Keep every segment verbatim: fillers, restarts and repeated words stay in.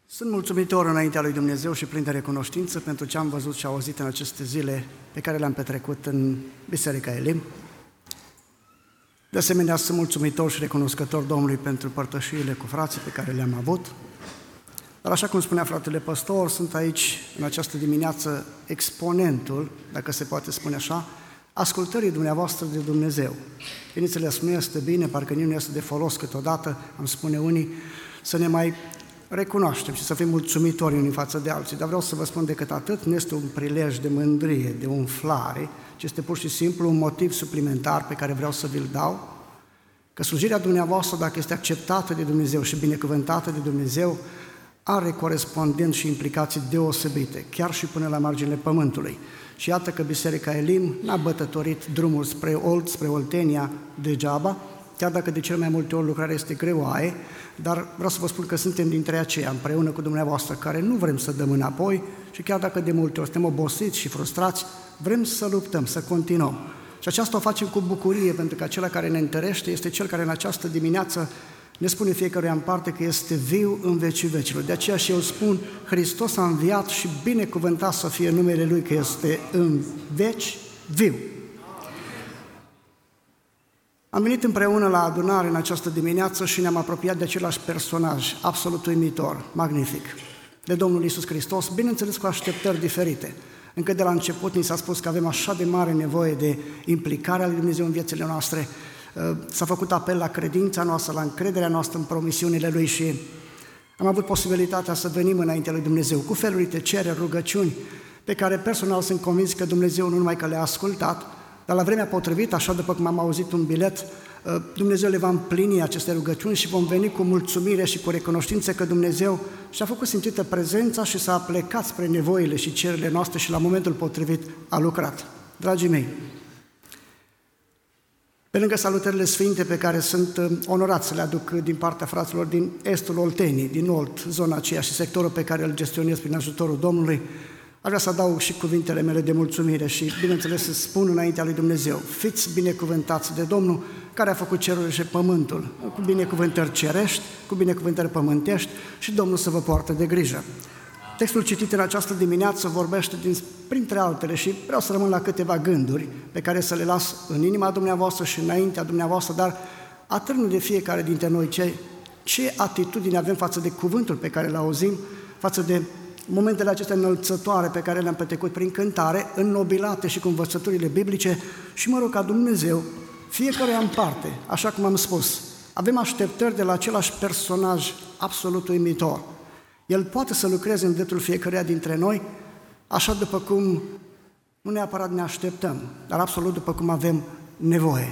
Sunt mulțumitor înaintea lui Dumnezeu și plin de recunoștință pentru ce am văzut și auzit în aceste zile pe care le-am petrecut în Biserica Elim. De asemenea, sunt mulțumitor și recunoscător Domnului pentru părtășiile cu frații pe care le-am avut. Dar așa cum spunea fratele păstor, sunt aici în această dimineață exponentul, dacă se poate spune așa, ascultării dumneavoastră de Dumnezeu. Bineînțeles, nu este bine, parcă nu este de folos câteodată, am spune unii, să ne mai recunoaștem și să fim mulțumitori unii față de alții. Dar vreau să vă spun decât atât, nu este un prilej de mândrie, de umflare, ci este pur și simplu un motiv suplimentar pe care vreau să vi-l dau, că slujirea dumneavoastră, dacă este acceptată de Dumnezeu și binecuvântată de Dumnezeu, are corespondent și implicații deosebite, chiar și până la marginile pământului. Și iată că Biserica Elim n-a bătătorit drumul spre Olt, spre Oltenia degeaba, chiar dacă de cel mai multe ori lucrarea este greoaie, dar vreau să vă spun că suntem dintre aceia, împreună cu dumneavoastră, care nu vrem să dăm înapoi și chiar dacă de multe ori suntem obosiți și frustrați, vrem să luptăm, să continuăm. Și aceasta o facem cu bucurie, pentru că acela care ne întărește este Cel care în această dimineață ne spune fiecăruia în parte că este viu în vecii vecilor. De aceea și eu spun, Hristos a înviat și binecuvântat să fie numele Lui, că este în veci viu. Am venit împreună la adunare în această dimineață și ne-am apropiat de același personaj, absolut uimitor, magnific, de Domnul Iisus Hristos, bineînțeles cu așteptări diferite. Încă de la început ni s-a spus că avem așa de mare nevoie de implicarea lui Dumnezeu în viețile noastre. S-a făcut apel la credința noastră, la încrederea noastră în promisiunile Lui și am avut posibilitatea să venim înaintea lui Dumnezeu cu feluri de cereri, rugăciuni, pe care personal sunt convins că Dumnezeu nu numai că le-a ascultat, dar la vremea potrivită, așa după cum am auzit un bilet, Dumnezeu le va împlini aceste rugăciuni și vom veni cu mulțumire și cu recunoștință că Dumnezeu și-a făcut simțită prezența și s-a plecat spre nevoile și cererile noastre și la momentul potrivit a lucrat. Dragii mei, pe lângă salutările sfinte pe care sunt onorat să le aduc din partea fraților din estul Olteniei, din Olt, zona aceea și sectorul pe care îl gestionez prin ajutorul Domnului, aș vrea să adaug și cuvintele mele de mulțumire și, bineînțeles, să spun înaintea lui Dumnezeu, fiți binecuvântați de Domnul care a făcut cerul și pământul, cu binecuvântări cerești, cu binecuvântări pământești și Domnul să vă poartă de grijă. Textul citit în această dimineață vorbește, din, printre altele, și vreau să rămân la câteva gânduri pe care să le las în inima dumneavoastră și înaintea dumneavoastră, dar atârnă de fiecare dintre noi ce, ce atitudine avem față de cuvântul pe care îl auzim, față de momentele acestea înălțătoare pe care le-am petrecut prin cântare, înnobilate și cu învățăturile biblice și mă rog ca Dumnezeu, fiecare în parte, așa cum am spus, avem așteptări de la același personaj absolut uimitor. El poate să lucreze în dreptul fiecăruia dintre noi, așa după cum nu neapărat ne așteptăm, dar absolut după cum avem nevoie.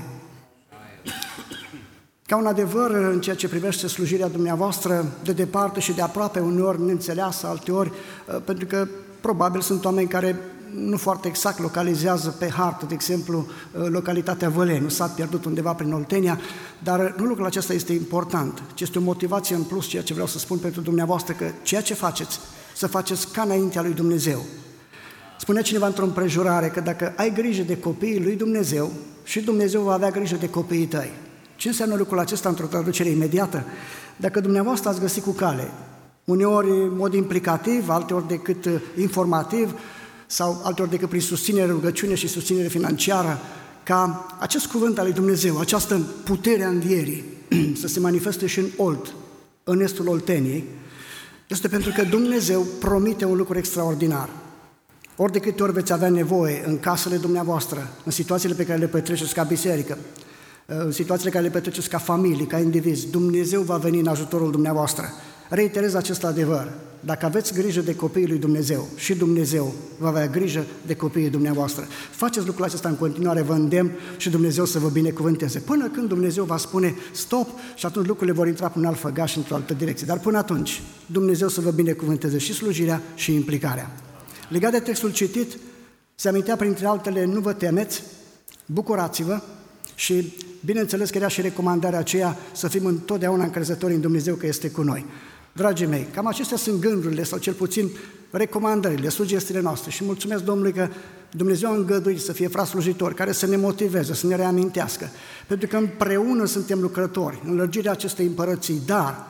Ca un adevăr în ceea ce privește slujirea dumneavoastră, de departe și de aproape, uneori neînțeleasă, alteori, pentru că probabil sunt oameni care nu foarte exact localizează pe hartă, de exemplu, localitatea Văleni, nu s-a pierdut undeva prin Oltenia, dar nu lucrul acesta este important, ci este o motivație în plus, ceea ce vreau să spun pentru dumneavoastră, că ceea ce faceți, să faceți ca înaintea lui Dumnezeu. Spunea cineva într-o împrejurare că dacă ai grijă de copiii lui Dumnezeu, și Dumnezeu va avea grijă de copiii tăi. Ce înseamnă lucrul acesta într-o traducere imediată? Dacă dumneavoastră ați găsit cu cale, uneori în mod implicativ, alteori decât informativ, sau alteori decât prin susținere, rugăciune și susținere financiară, ca acest cuvânt al lui Dumnezeu, această putere a învierii, să se manifeste și în Olt, în estul Olteniei, este pentru că Dumnezeu promite un lucru extraordinar. Ori de câte ori veți avea nevoie în casele dumneavoastră, în situațiile pe care le petreceți ca biserică, în situațiile care le petreceți ca familie, ca indivizi, Dumnezeu va veni în ajutorul dumneavoastră. Reiterez acest adevăr. Dacă aveți grijă de copiii lui Dumnezeu și Dumnezeu va avea grijă de copiii dumneavoastră. Faceți lucrul acesta în continuare, vă îndemn și Dumnezeu să vă binecuvânteze. Până când Dumnezeu va spune stop și atunci lucrurile vor intra pe un alt făgaș într-o altă direcție. Dar până atunci, Dumnezeu să vă binecuvânteze și slujirea și implicarea. Legat de textul citit, se amintea printre altele, nu vă temeți, bucurați-vă și bineînțeles că era și recomandarea aceea să fim întotdeauna încrezători în Dumnezeu că este cu noi. Dragii mei, cam acestea sunt gândurile sau cel puțin recomandările, sugestiile noastre și mulțumesc Domnului că Dumnezeu a îngăduit să fie frați slujitori care să ne motiveze, să ne reamintească, pentru că împreună suntem lucrători în lărgirea acestei împărății, dar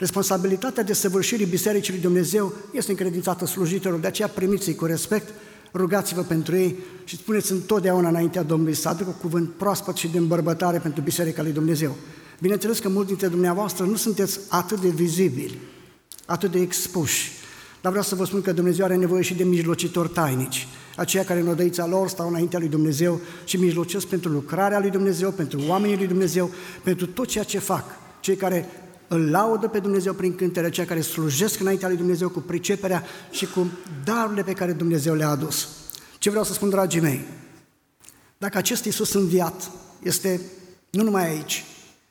Responsabilitatea de săvârșirii Bisericii lui Dumnezeu este încredințată slujitorilor, de aceea primiți-i cu respect, rugați-vă pentru ei și spuneți întotdeauna înaintea Domnului să aducă cuvânt proaspăt și de îmbărbătare pentru Biserica lui Dumnezeu. Bineînțeles că mulți dintre dumneavoastră nu sunteți atât de vizibili, atât de expuși, dar vreau să vă spun că Dumnezeu are nevoie și de mijlocitori tainici, aceia care în odăița lor stau înaintea lui Dumnezeu și mijlocesc pentru lucrarea lui Dumnezeu, pentru oamenii lui Dumnezeu, pentru tot ceea ce fac, cei care îl laudă pe Dumnezeu prin cântare, cei care slujesc înaintea lui Dumnezeu cu priceperea și cu darurile pe care Dumnezeu le-a adus. Ce vreau să spun, dragii mei? Dacă acest Iisus înviat este nu numai aici,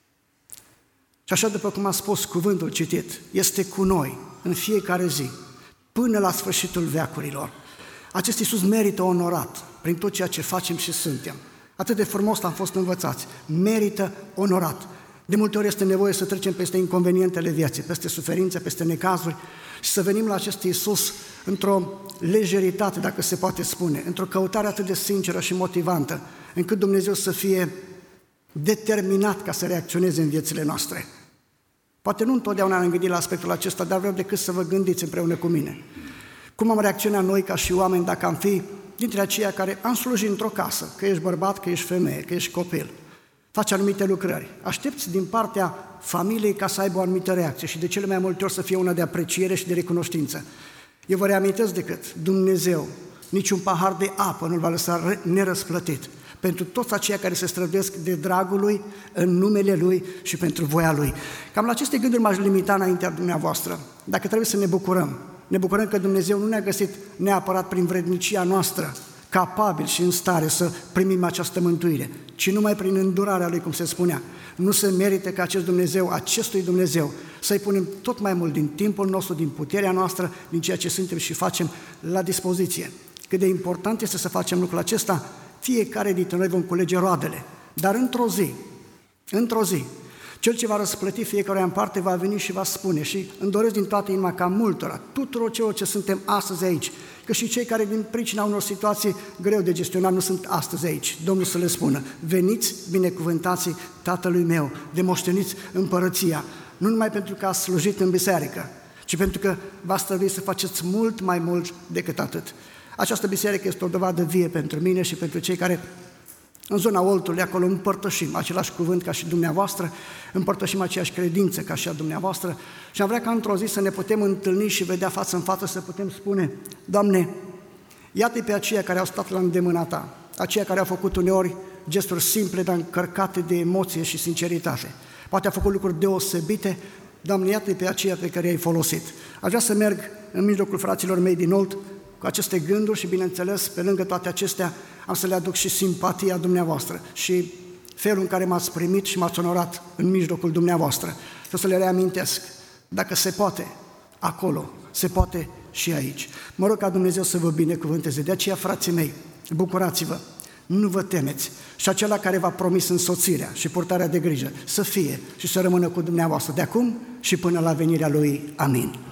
și așa după cum a spus cuvântul citit, este cu noi în fiecare zi, până la sfârșitul veacurilor. Acest Iisus merită onorat prin tot ceea ce facem și suntem. Atât de frumos am fost învățați, merită onorat. De multe ori este nevoie să trecem peste inconvenientele vieții, peste suferințe, peste necazuri și să venim la acest Iisus într-o lejeritate, dacă se poate spune, într-o căutare atât de sinceră și motivantă, încât Dumnezeu să fie determinat ca să reacționeze în viețile noastre. Poate nu întotdeauna am gândit la aspectul acesta, dar vreau decât să vă gândiți împreună cu mine. Cum am reacționat noi ca și oameni dacă am fi dintre aceia care am slujit într-o casă, că ești bărbat, că ești femeie, că ești copil, faci anumite lucrări, aștepți din partea familiei ca să aibă o anumită reacție și de cele mai multe ori să fie una de apreciere și de recunoștință. Eu vă reamintesc decât Dumnezeu, niciun pahar de apă nu-l va lăsa nerăsplătit pentru toți aceia care se străduiesc de dragul Lui, în numele Lui și pentru voia Lui. Cam la aceste gânduri m-aș limita înaintea dumneavoastră. Dacă trebuie să ne bucurăm, ne bucurăm că Dumnezeu nu ne-a găsit neapărat prin vrednicia noastră, capabil și în stare să primim această mântuire, ci numai prin îndurarea Lui, cum se spunea. Nu se merită ca acest Dumnezeu, acestui Dumnezeu, să-i punem tot mai mult din timpul nostru, din puterea noastră, din ceea ce suntem și facem la dispoziție. Cât de important este să facem lucrul acesta, fiecare dintre noi vom culege roadele, dar într-o zi, într-o zi, Cel ce va răsplăti fiecare în parte va veni și va spune, și îmi doresc din toată inima ca multora, tuturor celor ce suntem astăzi aici, că și cei care din pricina unor situații greu de gestionat nu sunt astăzi aici, Domnul să le spună, veniți binecuvântații Tatălui meu, demoșteniți împărăția, nu numai pentru că ați slujit în biserică, ci pentru că v-ați trebui să faceți mult mai mult decât atât. Această biserică este o dovadă vie pentru mine și pentru cei care în zona Oltului, acolo împărtășim același cuvânt ca și dumneavoastră, împărtășim aceeași credință ca și a dumneavoastră și am vrea ca într-o zi să ne putem întâlni și vedea față în față, să putem spune, Doamne, iată-i pe aceia care au stat la îndemâna Ta, aceia care au făcut uneori gesturi simple, dar încărcate de emoție și sinceritate. Poate au făcut lucruri deosebite, Doamne, iată-i pe aceia pe care i-ai folosit. Aș vrea să merg în mijlocul fraților mei din Olt cu aceste gânduri și, bineînțeles, pe lângă toate acestea, am să le aduc și simpatia dumneavoastră și felul în care m-ați primit și m-ați onorat în mijlocul dumneavoastră. Și o să le reamintesc, dacă se poate acolo, se poate și aici. Mă rog ca Dumnezeu să vă binecuvânteze. De aceea, frații mei, bucurați-vă, nu vă temeți. Și acela care v-a promis însoțirea și purtarea de grijă să fie și să rămână cu dumneavoastră de acum și până la venirea Lui. Amin.